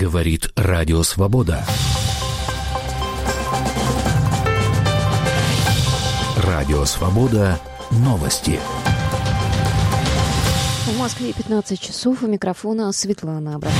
Говорит Радио Свобода. Радио Свобода. Новости. В Москве 15 часов. У микрофона Светлана Абрамова.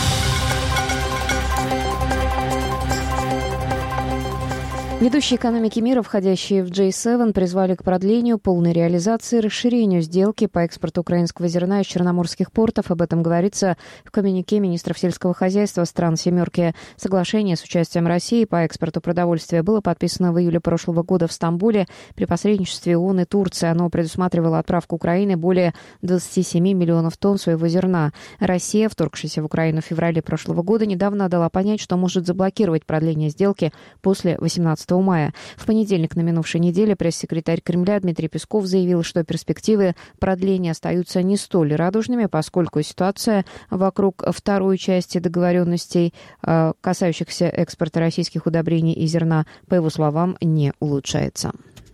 Ведущие экономики мира, входящие в G7, призвали к продлению, полной реализации и расширению сделки по экспорту украинского зерна из черноморских портов. Об этом говорится в коммюнике министров сельского хозяйства стран «семерки». Соглашение с участием России по экспорту продовольствия было подписано в июле прошлого года в Стамбуле при посредничестве ООН и Турции. Оно предусматривало отправку Украины более 27 миллионов тонн своего зерна. Россия, вторгшаяся в Украину в феврале прошлого года, недавно дала понять, что может заблокировать продление сделки после 18 мая. В понедельник на минувшей неделе пресс-секретарь Кремля Дмитрий Песков заявил, что перспективы продления остаются не столь радужными, поскольку ситуация вокруг второй части договоренностей, касающихся экспорта российских удобрений и зерна, по его словам, не улучшается.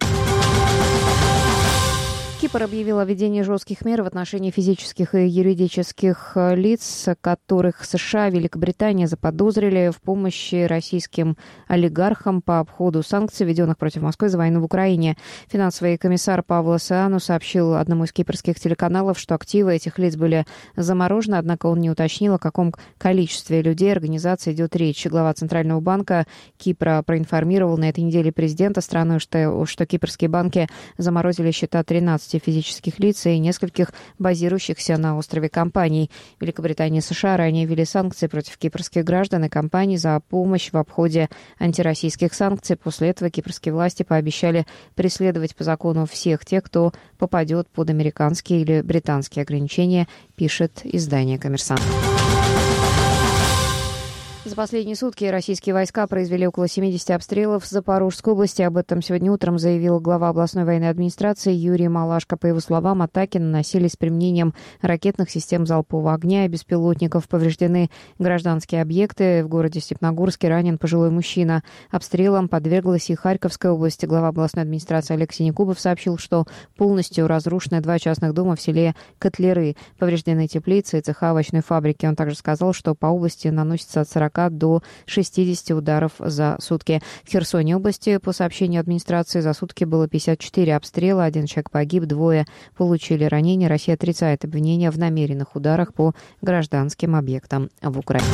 Кипр объявил о введении жестких мер в отношении физических и юридических лиц, которых США и Великобритания заподозрили в помощи российским олигархам по обходу санкций, введенных против Москвы за войну в Украине. Финансовый комиссар Павло Саану сообщил одному из кипрских телеканалов, что активы этих лиц были заморожены, однако он не уточнил, о каком количестве людей организации идет речь. Глава Центрального банка Кипра проинформировал на этой неделе президента страны, что кипрские банки заморозили счета 13 физических лиц и нескольких базирующихся на острове компаний. Великобритания и США ранее ввели санкции против кипрских граждан и компаний за помощь в обходе антироссийских санкций. После этого кипрские власти пообещали преследовать по закону всех тех, кто попадет под американские или британские ограничения, пишет издание «Коммерсант». За последние сутки российские войска произвели около 70 обстрелов в Запорожской области. Об этом сегодня утром заявил глава областной военной администрации Юрий Малашко. По его словам, атаки наносились с применением ракетных систем залпового огня и беспилотников. Повреждены гражданские объекты. В городе Степногорске ранен пожилой мужчина. Обстрелам подверглась и Харьковская область. Глава областной администрации Олег Синекубов сообщил, что полностью разрушены 2 частных дома в селе Котляры. Повреждены теплицы и цеха овощной фабрики. Он также сказал, что по области наносится от 40 до 60 ударов за сутки. В Херсоне области, по сообщению администрации, за сутки было 54 обстрела, 1 человек погиб, 2 получили ранения. Россия отрицает обвинения в намеренных ударах по гражданским объектам в Украине.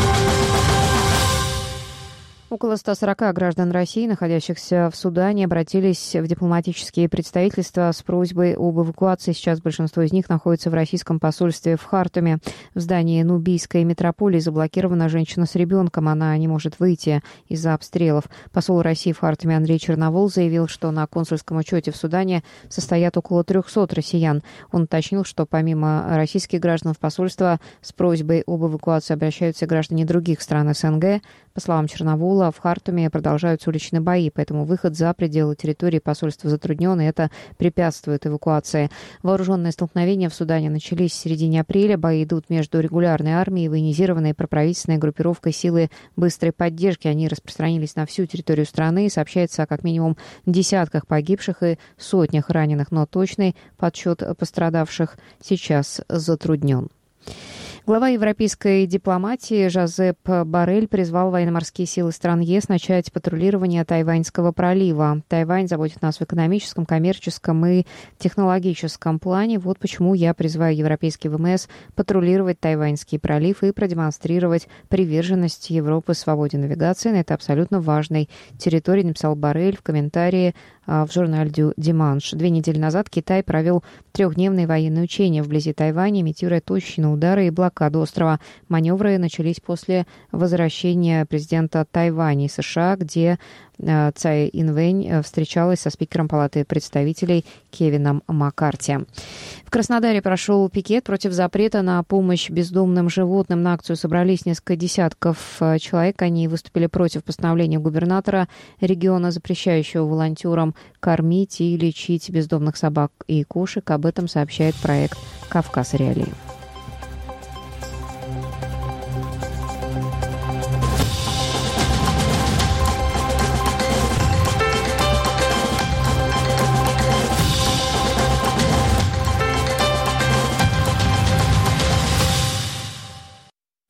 Около 140 граждан России, находящихся в Судане, обратились в дипломатические представительства с просьбой об эвакуации. Сейчас большинство из них находится в российском посольстве в Хартуме. В здании Нубийской метрополии заблокирована женщина с ребенком. Она не может выйти из-за обстрелов. Посол России в Хартуме Андрей Черновол заявил, что на консульском учете в Судане состоят около 300 россиян. Он уточнил, что помимо российских граждан в посольство с просьбой об эвакуации обращаются граждане других стран СНГ. По словам Черновола, в Хартуме продолжаются уличные бои, поэтому выход за пределы территории посольства затруднен, и это препятствует эвакуации. Вооруженные столкновения в Судане начались в середине апреля. Бои идут между регулярной армией и военизированной проправительственной группировкой силы быстрой поддержки. Они распространились на всю территорию страны. Сообщается о как минимум десятках погибших и сотнях раненых, но точный подсчет пострадавших сейчас затруднен. Глава европейской дипломатии Жозеп Боррель призвал военно-морские силы стран ЕС начать патрулирование Тайваньского пролива. Тайвань заботит нас в экономическом, коммерческом и технологическом плане. Вот почему я призываю европейский ВМС патрулировать Тайваньский пролив и продемонстрировать приверженность Европы свободе навигации на этой абсолютно важной территории, написал Боррель в комментарии в журнале «Диманш». 2 недели назад Китай провел 3-дневные военные учения вблизи Тайваня, имитируя точечные удары и блокаду острова. Маневры начались после возвращения президента Тайваня из США, где Цай Инвэнь встречалась со спикером Палаты представителей Кевином Маккарти. В Краснодаре прошел пикет против запрета на помощь бездомным животным. На акцию собрались несколько десятков человек. Они выступили против постановления губернатора региона, запрещающего волонтерам кормить и лечить бездомных собак и кошек. Об этом сообщает проект «Кавказ Реалии».